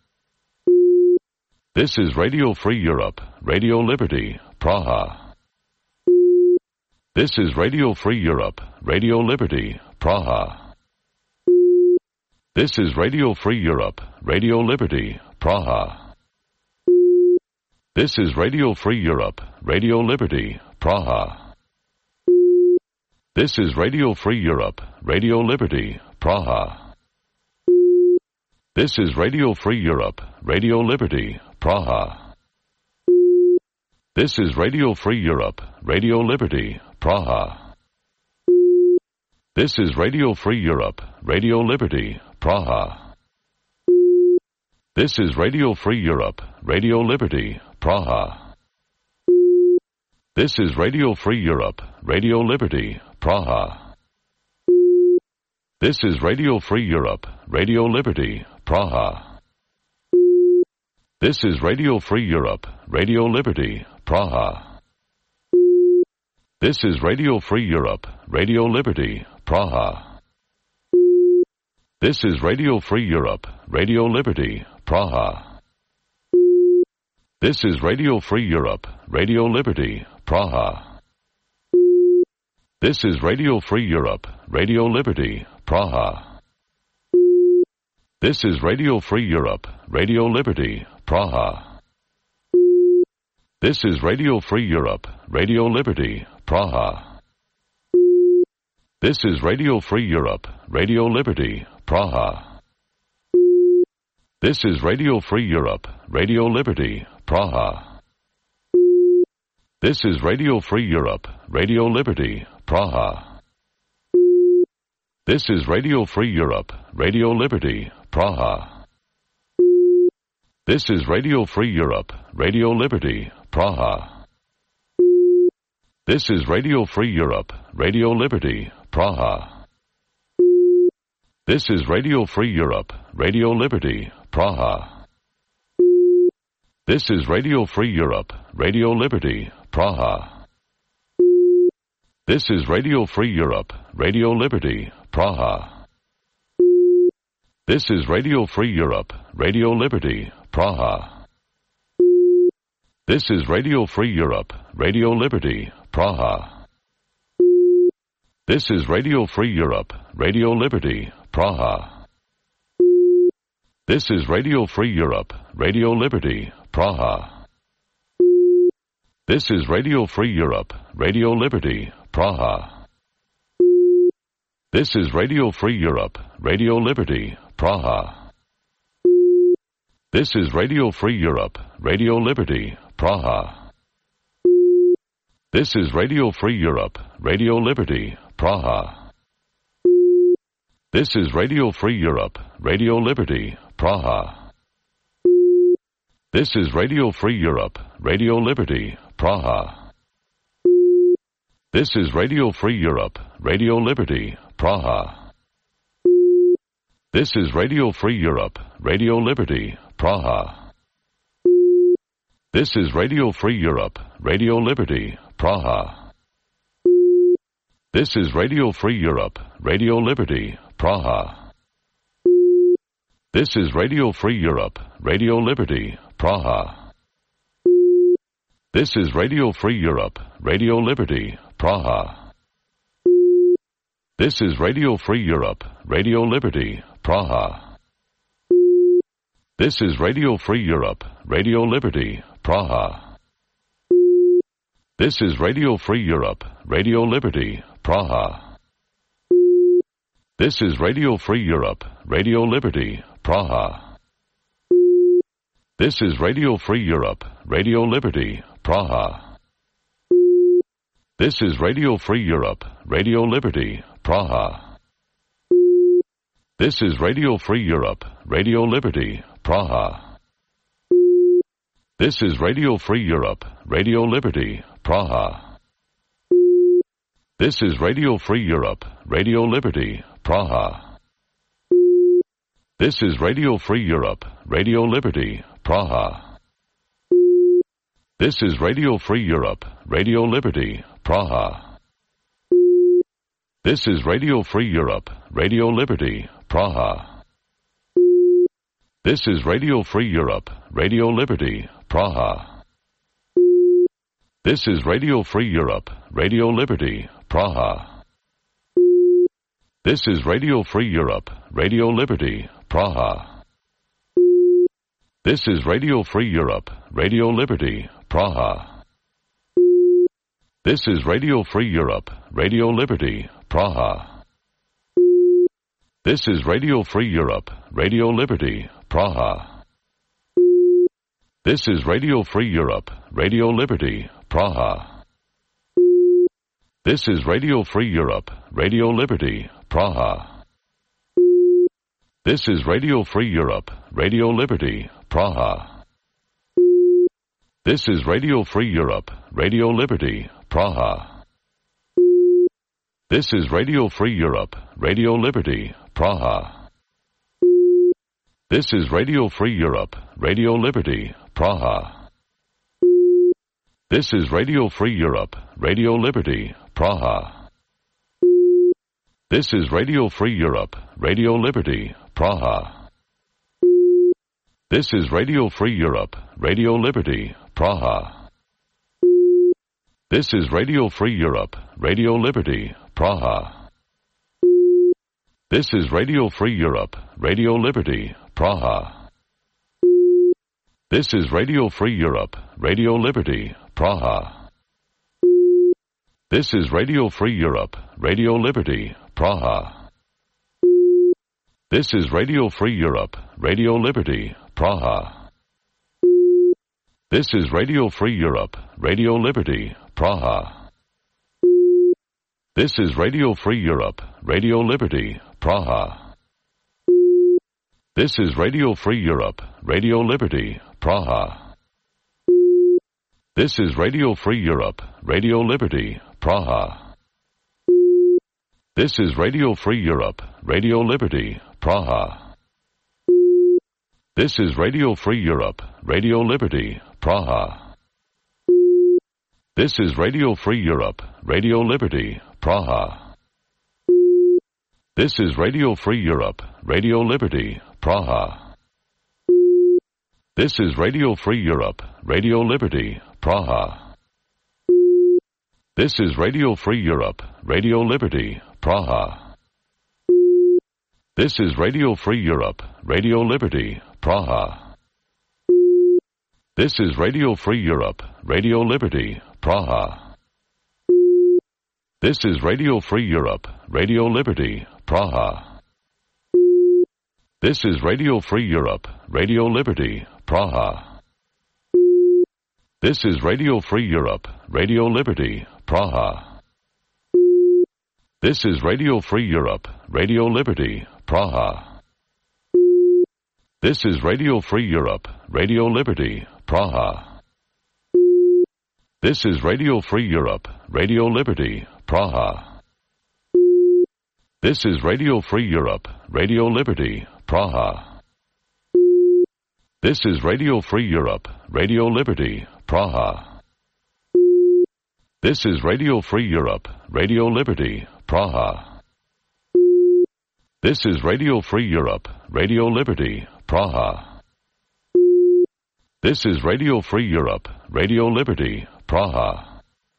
This is Radio Free Europe, Radio Liberty, Praha. This is Radio Free Europe, Radio Liberty, Praha. This is Radio Free Europe, Radio Liberty, Praha. This is Radio Free Europe, Radio Liberty, Praha. This is Radio Free Europe, Radio Liberty, Praha. This is Radio Free Europe, Radio Liberty, Praha. This is Radio Free Europe, Radio Liberty, Praha. This is Radio Free Europe, Radio Liberty, Praha. This is Radio Free Europe, Radio Liberty, Praha. This is Radio Free Europe, Radio Liberty, Praha. This is Radio Free Europe, Radio Liberty, Praha. This is Radio Free Europe, Radio Liberty, Praha. This is Radio Free Europe, Radio Liberty, Praha. This is Radio Free Europe, Radio Liberty, Praha. This is Radio Free Europe, Radio Liberty, Praha. This is Radio Free Europe, Radio Liberty, Praha. This is Radio Free Europe, Radio Liberty, Praha. This is Radio Free Europe, Radio Liberty, Praha. This is Radio Free Europe, Radio Liberty, Praha. This is Radio Free Europe, Radio Liberty, Praha. This is Radio Free Europe, Radio Liberty, Praha. This is Radio Free Europe, Radio Liberty, Praha. This is Radio Free Europe, Radio Liberty, Praha. This is Radio Free Europe, Radio Liberty, Praha. This is Radio Free Europe, Radio Liberty, Praha. This is Radio Free Europe, Radio Liberty, Praha. This is Radio Free Europe, Radio Liberty, Praha. This is Radio Free Europe, Radio Liberty, Praha. This is Radio Free Europe, Radio Liberty, Praha. This is Radio Free Europe, Radio Liberty, Praha. This is Radio Free Europe, Radio Liberty, Praha. This is Radio Free Europe, Radio Liberty, Praha. This is Radio Free Europe, Radio Liberty, Praha. This is Radio Free Europe, Radio Liberty, Praha. This is Radio Free Europe, Radio Liberty, Praha. This is Radio Free Europe, Radio Liberty, Praha. This is Radio Free Europe, Radio Liberty, Praha. This is Radio Free Europe, Radio Liberty, Praha. This is Radio Free Europe, Radio Liberty, Praha. This is Radio Free Europe, Radio Liberty, Praha. This is Radio Free Europe, Radio Liberty, Praha. This is Radio Free Europe, Radio Liberty, Praha. This is Radio Free Europe, Radio Liberty, Praha. This is Radio Free Europe, Radio Liberty, Praha. This is Radio Free Europe, Radio Liberty, Praha. This is Radio Free Europe, Radio Liberty, Praha. This is Radio Free Europe, Radio Liberty, Praha. This is Radio Free Europe, Radio Liberty, Praha. This is Radio Free Europe, Radio Liberty, Praha. This is Radio Free Europe, Radio Liberty, Praha. This is Radio Free Europe, Radio Liberty, Praha. This is Radio Free Europe, Radio Liberty, Praha. This is Radio Free Europe, Radio Liberty, Praha. This is Radio Free Europe, Radio Liberty, Praha. This is Radio Free Europe, Radio Liberty, Praha. This is Radio Free Europe, Radio Liberty, Praha. This is Radio Free Europe, Radio Liberty, Praha. This is Radio Free Europe, Radio Liberty, Praha. This is Radio Free Europe, Radio Liberty, Praha. This is Radio Free Europe, Radio Liberty, Praha. This is Radio Free Europe, Radio Liberty, Praha. This is Radio Free Europe, Radio Liberty, Praha. This is Radio Free Europe, Radio Liberty, Praha. This is Radio Free Europe, Radio Liberty, Praha. This is Radio Free Europe, Radio Liberty, Praha. This is Radio Free Europe, Radio Liberty, Praha. This is Radio Free Europe, Radio Liberty, Praha. This is Radio Free Europe, Radio Liberty, Praha. This is Radio Free Europe, Radio Liberty, Praha. This is Radio Free Europe, Radio Liberty, Praha. This is Radio Free Europe, Radio Liberty, Praha. This is Radio Free Europe, Radio Liberty, Praha. This is Radio Free Europe, Radio Liberty, Praha. This is Radio Free Europe, Radio Liberty, Praha. This is Radio Free Europe, Radio Liberty, Praha. This is Radio Free Europe, Radio Liberty, Praha. This is Radio Free Europe, Radio Liberty, Praha. This is Radio Free Europe, Radio Liberty, Praha. This is Radio Free Europe, Radio Liberty, Praha. This is Radio Free Europe, Radio Liberty, Praha. This is Radio Free Europe, Radio Liberty, Praha. This is Radio Free Europe, Radio Liberty, Praha. This is Radio Free Europe, Radio Liberty, Praha. This is Radio Free Europe, Radio Liberty, Praha. This is Radio Free Europe, Radio Liberty, Praha. This is Radio Free Europe, Radio Liberty, Praha. This is Radio Free Europe, Radio Liberty, Praha. This is Radio Free Europe, Radio Liberty, Praha. This is Radio Free Europe, Radio Liberty, Praha. This is Radio Free Europe, Radio Liberty, Praha. This is Radio Free Europe, Radio Liberty, Praha. This is Radio Free Europe, Radio Liberty, Praha. This is Radio Free Europe, Radio Liberty, Praha. This is Radio Free Europe, Radio Liberty, Praha. This is Radio Free Europe, Radio Liberty, Praha. This is Radio Free Europe, Radio Liberty, Praha. This is Radio Free Europe, Radio Liberty, Praha. This is Radio Free Europe, Radio Liberty, Praha. This is Radio Free Europe, Radio Liberty, Praha. This is Radio Free Europe, Radio Liberty, Praha. This is Radio Free Europe, Radio Liberty, Praha. This is Radio Free Europe, Radio Liberty, Praha. This is Radio Free Europe, Radio Liberty, Praha. This is Radio Free Europe, Radio Liberty, Praha.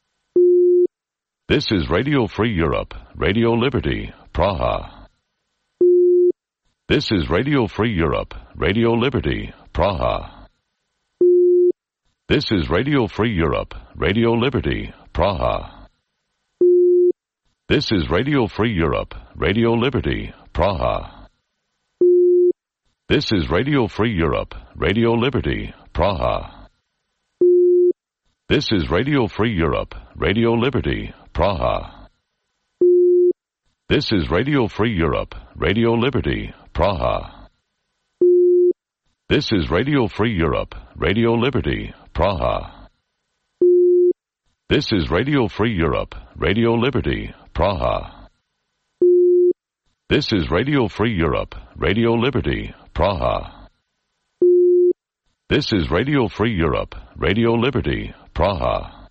This is Radio Free Europe, Radio Liberty, Praha. This is Radio Free Europe, Radio Liberty, Praha. This is Radio Free Europe, Radio Liberty, Praha. This is Radio Free Europe, Radio Liberty, Praha. This is Radio Free Europe, Radio Liberty, Praha. This is Radio Free Europe, Radio Liberty, Praha. This is Radio Free Europe, Radio Liberty, Praha. This is Radio Free Europe, Radio Liberty, Praha. This is Radio Free Europe, Radio Liberty, Praha. This is Radio Free Europe, Radio Liberty, Praha. This is Radio Free Europe, Radio Liberty, Praha.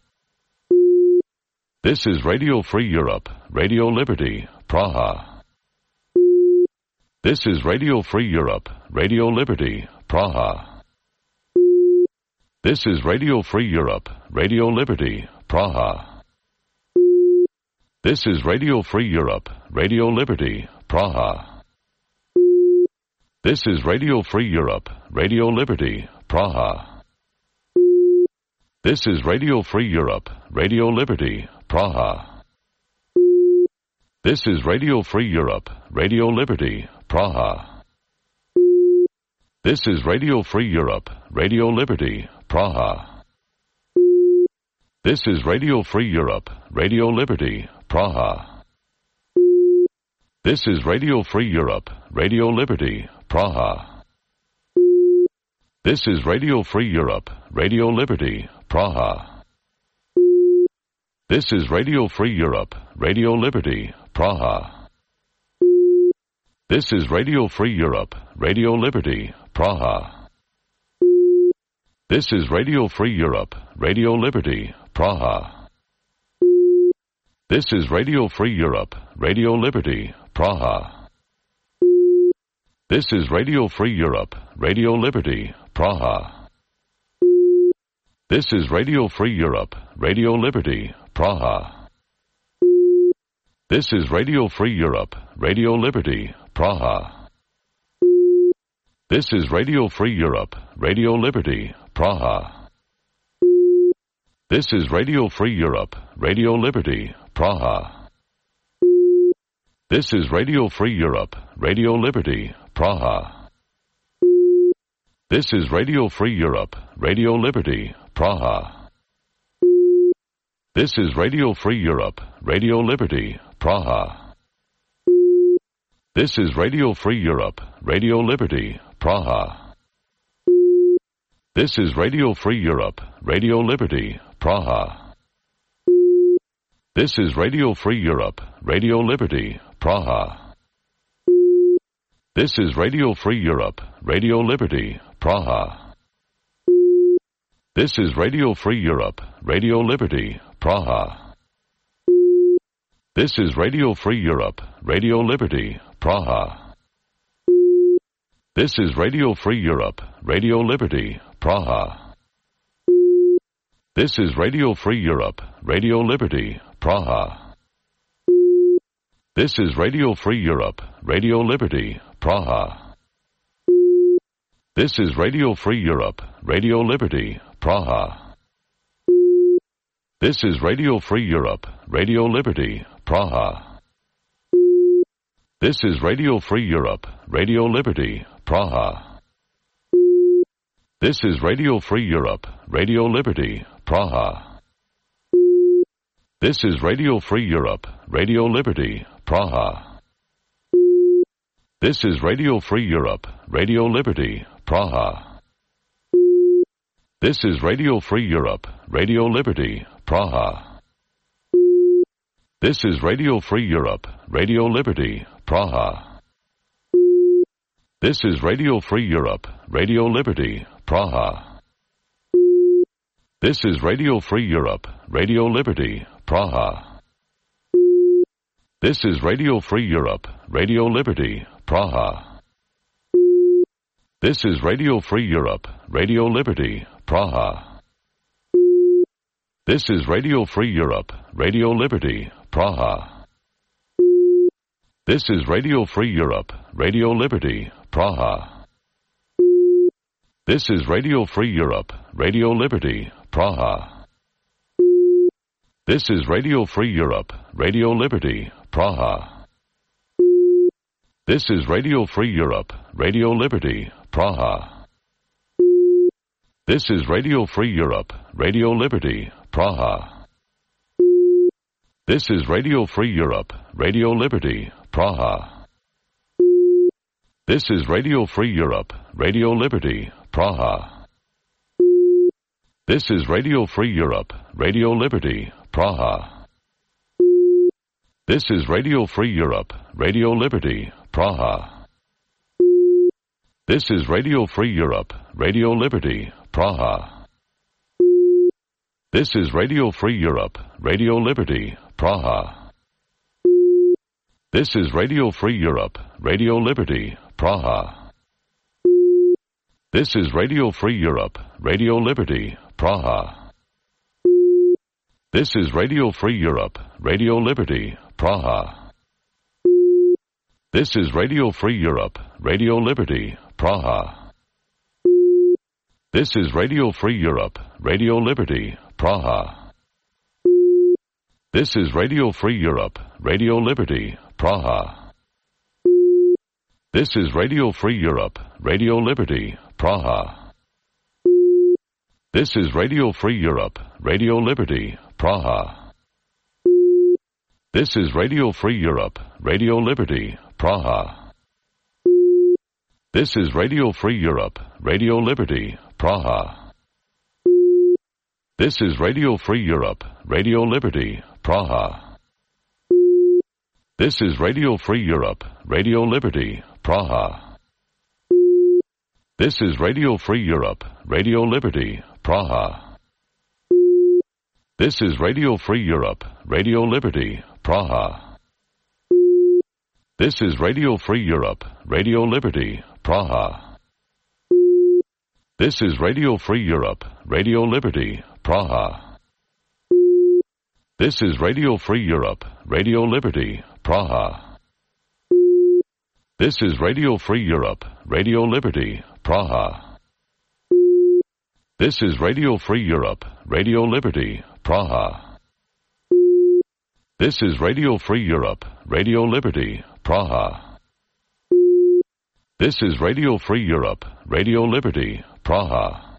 This is Radio Free Europe, Radio Liberty, Praha. This is Radio Free Europe, Radio Liberty, Praha. This is Radio Free Europe, Radio Liberty, Praha. This is Radio Free Europe, Radio Liberty, Praha. This is Radio Free Europe, Radio Liberty, Praha. This is Radio Free Europe, Radio Liberty, Praha. This is Radio Free Europe, Radio Liberty, Praha. This is Radio Free Europe, Radio Liberty, Praha. This is Radio Free Europe, Radio Liberty, Praha. This is Radio Free Europe, Radio Liberty, Praha. This is Radio Free Europe, Radio Liberty, Praha. This is Radio Free Europe, Radio Liberty, Praha. This is Radio Free Europe, Radio Liberty, Praha. This is Radio Free Europe, Radio Liberty, Praha. This is Radio Free Europe, Radio Liberty, Praha. This is Radio Free Europe, Radio Liberty, Praha. This is Radio Free Europe, Radio Liberty, Praha. This is Radio Free Europe, Radio Liberty, Praha. This is Radio Free Europe, Radio Liberty, Praha. This is Radio Free Europe, Radio Liberty, Praha. This is Radio Free Europe, Radio Liberty, Praha. This is Radio Free Europe, Radio Liberty, Praha. This is Radio Free Europe, Radio Liberty, Praha. This is Radio Free Europe, Radio Liberty, Praha. This is Radio Free Europe, Radio Liberty, Praha. This is Radio Free Europe, Radio Liberty, Praha. This is Radio Free Europe, Radio Liberty, Praha. This is Radio Free Europe, Radio Liberty, Praha. This is Radio Free Europe, Radio Liberty, Praha. This is Radio Free Europe, Radio Liberty, Praha. This is Radio Free Europe, Radio Liberty, Praha. This is Radio Free Europe, Radio Liberty, Praha. This is Radio Free Europe, Radio Liberty, Praha. This is Radio Free Europe, Radio Liberty, Praha. This is Radio Free Europe, Radio Liberty, Praha. This is Radio Free Europe, Radio Liberty, Praha. This is Radio Free Europe, Radio Liberty, Praha. This is Radio Free Europe, Radio Liberty, Praha. This is Radio Free Europe, Radio Liberty, Praha. This is Radio Free Europe, Radio Liberty, Praha. This is Radio Free Europe, Radio Liberty, Praha. This is Radio Free Europe, Radio Liberty, Praha. This is Radio Free Europe, Radio Liberty, Praha. This is Radio Free Europe, Radio Liberty, Praha. This is Radio Free Europe, Radio Liberty, Praha. This is Radio Free Europe, Radio Liberty, Praha. This is Radio Free Europe, Radio Liberty, Praha. This is Radio Free Europe, Radio Liberty, Praha. This is Radio Free Europe, Radio Liberty, Praha. This is Radio Free Europe, Radio Liberty, Praha. This is Radio Free Europe, Radio Liberty, Praha. This is Radio Free Europe, Radio Liberty, Praha. This is Radio Free Europe, Radio Liberty, Praha. This is Radio Free Europe, Radio Liberty, Praha. This is Radio Free Europe, Radio Liberty, Praha. This is Radio Free Europe, Radio Liberty, Praha. This is Radio Free Europe, Radio Liberty, Praha. This is Radio Free Europe, Radio Liberty, Praha. This is Radio Free Europe, Radio Liberty, Praha. This is Radio Free Europe, Radio Liberty, Praha. This is Radio Free Europe, Radio Liberty, Praha. This is Radio Free Europe, Radio Liberty, Praha. This is Radio Free Europe, Radio Liberty, Praha. This is Radio Free Europe, Radio Liberty, Praha. This is Radio Free Europe, Radio Liberty, Praha. This is Radio Free Europe, Radio Liberty, Praha. This is Radio Free Europe, Radio Liberty, Praha. This is Radio Free Europe, Radio Liberty, Praha. This is Radio Free Europe, Radio Liberty, Praha. This is Radio Free Europe, Radio Liberty, Praha. This is Radio Free Europe, Radio Liberty, Praha. This is Radio Free Europe, Radio Liberty, Praha. This is Radio Free Europe, Radio Liberty, Praha. This is Radio Free Europe, Radio Liberty, Praha. This is Radio Free Europe, Radio Liberty, Praha. This is Radio Free Europe, Radio Liberty, Praha. This is Radio Free Europe, Radio Liberty, Praha.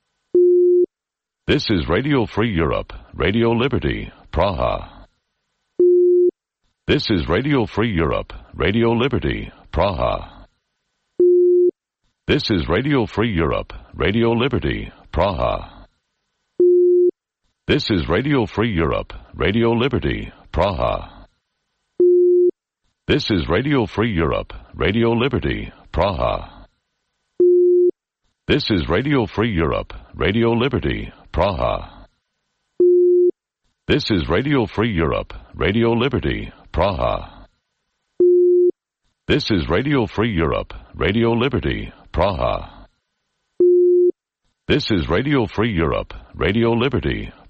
This is Radio Free Europe, Radio Liberty, Praha. This is Radio Free Europe, Radio Liberty, Praha. This is Radio Free Europe, Radio Liberty, Praha. This is Radio Free Europe, Radio Liberty, Praha. This is Radio Free Europe, Radio Liberty, Praha. This is Radio Free Europe, Radio Liberty, Praha. This is Radio Free Europe, Radio Liberty, Praha. This is Radio Free Europe, Radio Liberty, Praha. This is Radio Free Europe, Radio Liberty,